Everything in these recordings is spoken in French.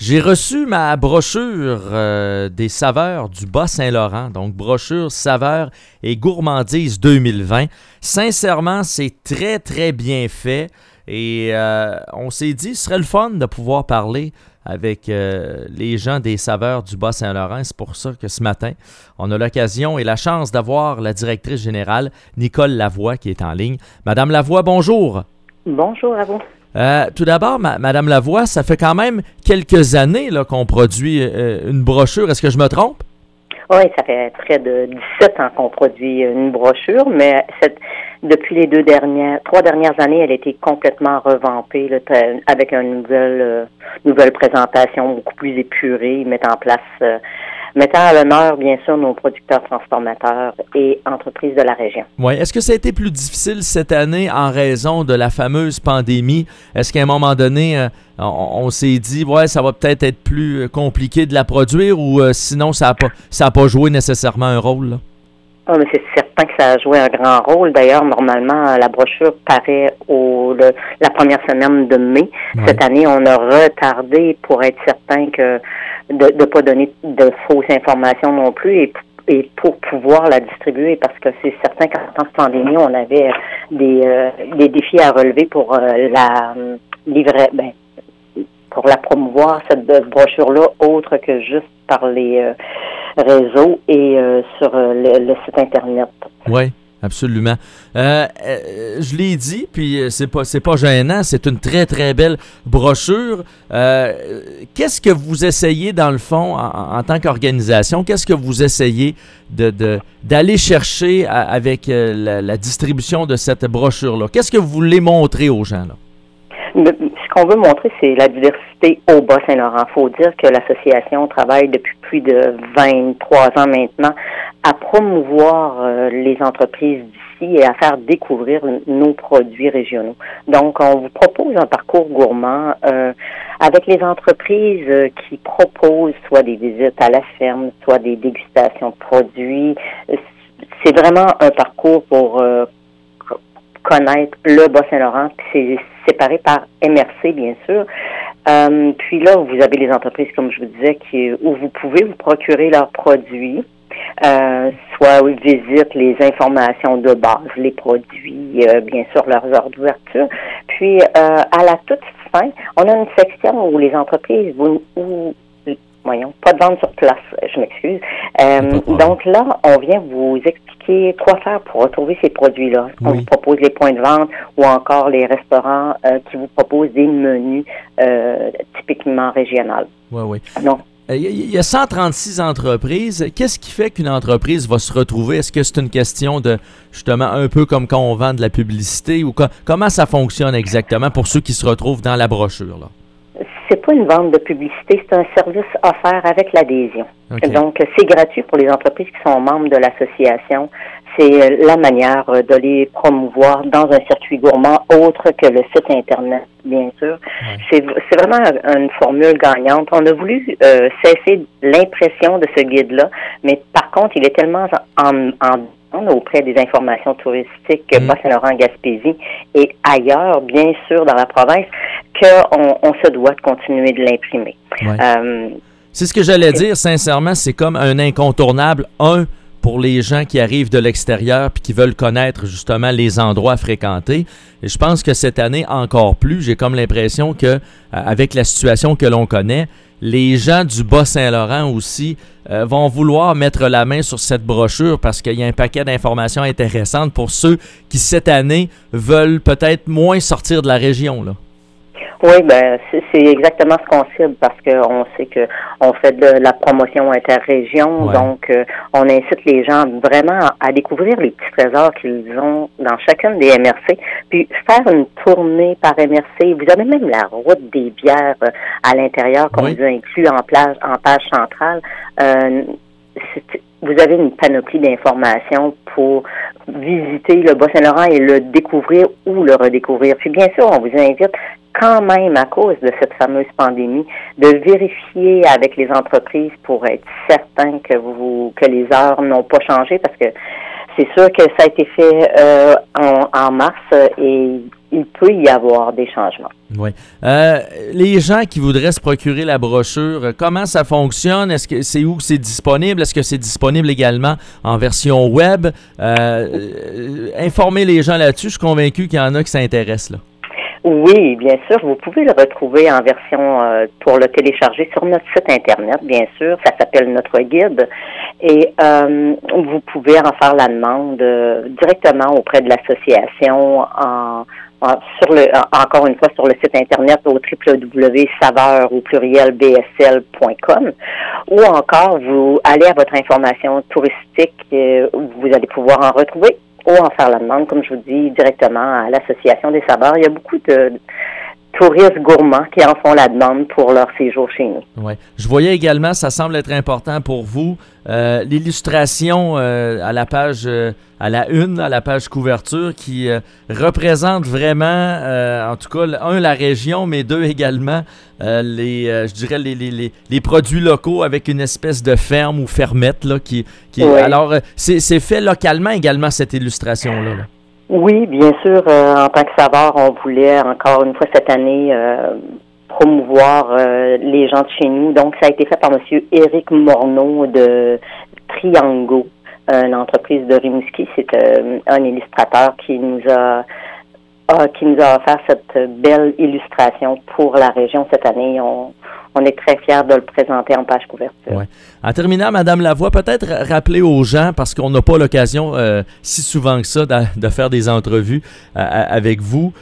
J'ai reçu ma brochure des saveurs du Bas-Saint-Laurent, donc brochure saveurs et gourmandises 2020. Sincèrement, c'est très, très bien fait et on s'est dit, ce serait le fun de pouvoir parler avec les gens des saveurs du Bas-Saint-Laurent. C'est pour ça que ce matin, on a l'occasion et la chance d'avoir la directrice générale, Nicole Lavoie, qui est en ligne. Madame Lavoie, bonjour. Bonjour à vous. Tout d'abord, Madame Lavoie, ça fait quand même quelques années là, qu'on produit une brochure. Est-ce que je me trompe? Oui, ça fait près de 17 ans qu'on produit une brochure, mais depuis les 3 dernières années, elle a été complètement revampée là, avec une nouvelle présentation beaucoup plus épurée, mettant à l'honneur, bien sûr, nos producteurs transformateurs et entreprises de la région. Oui. Est-ce que ça a été plus difficile cette année en raison de la fameuse pandémie? Est-ce qu'à un moment donné, on s'est dit, ouais, ça va peut-être être plus compliqué de la produire ou sinon, ça a pas joué nécessairement un rôle, là? Ah, mais c'est certain que ça a joué un grand rôle. D'ailleurs, normalement, la brochure paraît la première semaine de mai. Ouais. Cette année, on a retardé pour être certain que de ne pas donner de fausses informations non plus et pour pouvoir la distribuer, parce que c'est certain qu'en temps de pandémie, on avait des défis à relever pour la livrer, pour la promouvoir, cette brochure-là, autre que juste par les réseaux et sur le site Internet. Oui, absolument. Je l'ai dit, puis c'est pas gênant, c'est une très, très belle brochure. Qu'est-ce que vous essayez, dans le fond, en tant qu'organisation, qu'est-ce que vous essayez d'aller chercher avec la distribution de cette brochure-là? Qu'est-ce que vous voulez montrer aux gens, là? Ce qu'on veut montrer, c'est la diversité au Bas-Saint-Laurent. Il faut dire que l'association travaille depuis plus de 23 ans maintenant à promouvoir les entreprises d'ici et à faire découvrir nos produits régionaux. Donc, on vous propose un parcours gourmand avec les entreprises qui proposent soit des visites à la ferme, soit des dégustations de produits. C'est vraiment un parcours pour connaître le Bas-Saint-Laurent, puis c'est séparé par MRC, bien sûr. Puis là, vous avez les entreprises, comme je vous disais, où vous pouvez vous procurer leurs produits, soit ils visitent les informations de base, les produits, bien sûr, leurs heures d'ouverture. Puis, à la toute fin, on a une section où les entreprises, pas de vente sur place, je m'excuse. Donc là, on vient vous expliquer quoi faire pour retrouver ces produits-là. Oui. On vous propose les points de vente ou encore les restaurants qui vous proposent des menus typiquement régionaux. Oui. Donc, il y a 136 entreprises. Qu'est-ce qui fait qu'une entreprise va se retrouver? Est-ce que c'est une question de, justement, un peu comme quand on vend de la publicité ou comment ça fonctionne exactement pour ceux qui se retrouvent dans la brochure, là? C'est pas une vente de publicité, c'est un service offert avec l'adhésion. Okay. Donc, c'est gratuit pour les entreprises qui sont membres de l'association. C'est la manière de les promouvoir dans un circuit gourmand autre que le site Internet, bien sûr. Ouais. C'est vraiment une formule gagnante. On a voulu cesser l'impression de ce guide-là, mais par contre, il est tellement auprès des informations touristiques Bas-Saint-Laurent-Gaspésie et ailleurs, bien sûr, dans la province, qu'on se doit de continuer de l'imprimer. Ouais. C'est ce que j'allais dire, sincèrement, c'est comme un incontournable, pour les gens qui arrivent de l'extérieur puis qui veulent connaître justement les endroits à fréquenter. Et je pense que cette année, encore plus, j'ai comme l'impression que avec la situation que l'on connaît, les gens du Bas-Saint-Laurent aussi vont vouloir mettre la main sur cette brochure parce qu'il y a un paquet d'informations intéressantes pour ceux qui, cette année, veulent peut-être moins sortir de la région, là. Oui, c'est exactement ce qu'on cible parce qu'on sait que on fait de la promotion interrégion, ouais. Donc on incite les gens vraiment à découvrir les petits trésors qu'ils ont dans chacune des MRC, puis faire une tournée par MRC. Vous avez même la route des bières à l'intérieur qu'on vous a inclus en page centrale. Vous avez une panoplie d'informations pour visiter le Bas-Saint-Laurent et le découvrir ou le redécouvrir. Puis bien sûr, on vous invite quand même, à cause de cette fameuse pandémie, de vérifier avec les entreprises pour être certain que les heures n'ont pas changé, parce que c'est sûr que ça a été fait en mars et il peut y avoir des changements. Oui. Les gens qui voudraient se procurer la brochure, comment ça fonctionne? Est-ce que c'est où c'est disponible? Est-ce que c'est disponible également en version web? Informez les gens là-dessus. Je suis convaincu qu'il y en a qui s'intéressent là. Oui, bien sûr. Vous pouvez le retrouver en version pour le télécharger sur notre site Internet, bien sûr. Ça s'appelle Notre Guide. Et vous pouvez en faire la demande directement auprès de l'association encore une fois sur le site Internet au www.saveur.bsl.com ou encore vous allez à votre information touristique où vous allez pouvoir en retrouver ou en faire la demande, comme je vous dis, directement à l'Association des saveurs. Il y a beaucoup de touristes gourmands qui en font la demande pour leur séjour chez nous. Ouais. Je voyais également, ça semble être important pour vous, l'illustration à la page, à la page couverture qui représente vraiment, en tout cas, la région, mais deux également, je dirais les produits locaux avec une espèce de ferme ou fermette là, qui oui. Alors, c'est fait localement également cette illustration-là. Là. Oui, bien sûr. En tant que saveur, on voulait encore une fois cette année promouvoir les gens de chez nous. Donc, ça a été fait par M. Éric Morneau de Triango, une entreprise de Rimouski. C'est un illustrateur qui nous a offert cette belle illustration pour la région cette année. On est très fiers de le présenter en page couverture. Ouais. En terminant, Madame Lavoie, peut-être rappeler aux gens, parce qu'on n'a pas l'occasion si souvent que ça de faire des entrevues avec vous,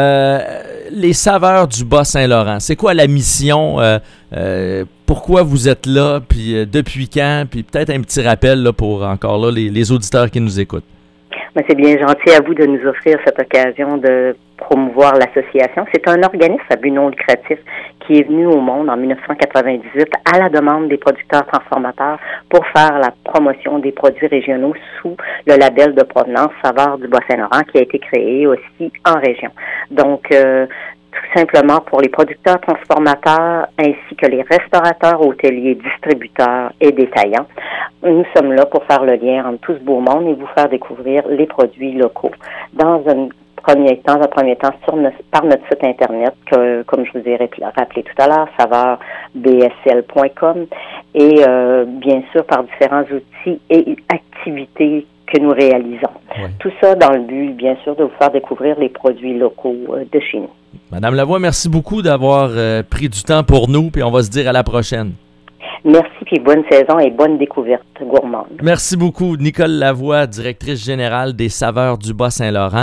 les saveurs du Bas-Saint-Laurent. C'est quoi la mission? Pourquoi vous êtes là? Puis depuis quand? Puis peut-être un petit rappel là, pour encore là les auditeurs qui nous écoutent. Mais c'est bien gentil à vous de nous offrir cette occasion de promouvoir l'association. C'est un organisme à but non lucratif qui est venu au monde en 1998 à la demande des producteurs transformateurs pour faire la promotion des produits régionaux sous le label de provenance Saveurs du Bas-Saint-Laurent qui a été créé aussi en région. Donc, tout simplement pour les producteurs transformateurs ainsi que les restaurateurs, hôteliers, distributeurs et détaillants. Nous sommes là pour faire le lien entre tout ce beau monde et vous faire découvrir les produits locaux. Dans un premier temps par notre site Internet, comme je vous ai rappelé tout à l'heure, saveurbsl.com et bien sûr par différents outils et activités que nous réalisons. Oui. Tout ça dans le but, bien sûr, de vous faire découvrir les produits locaux de chez nous. Madame Lavoie, merci beaucoup d'avoir pris du temps pour nous, puis on va se dire à la prochaine. Merci, puis bonne saison et bonne découverte gourmande. Merci beaucoup. Nicole Lavoie, directrice générale des Saveurs du Bas-Saint-Laurent.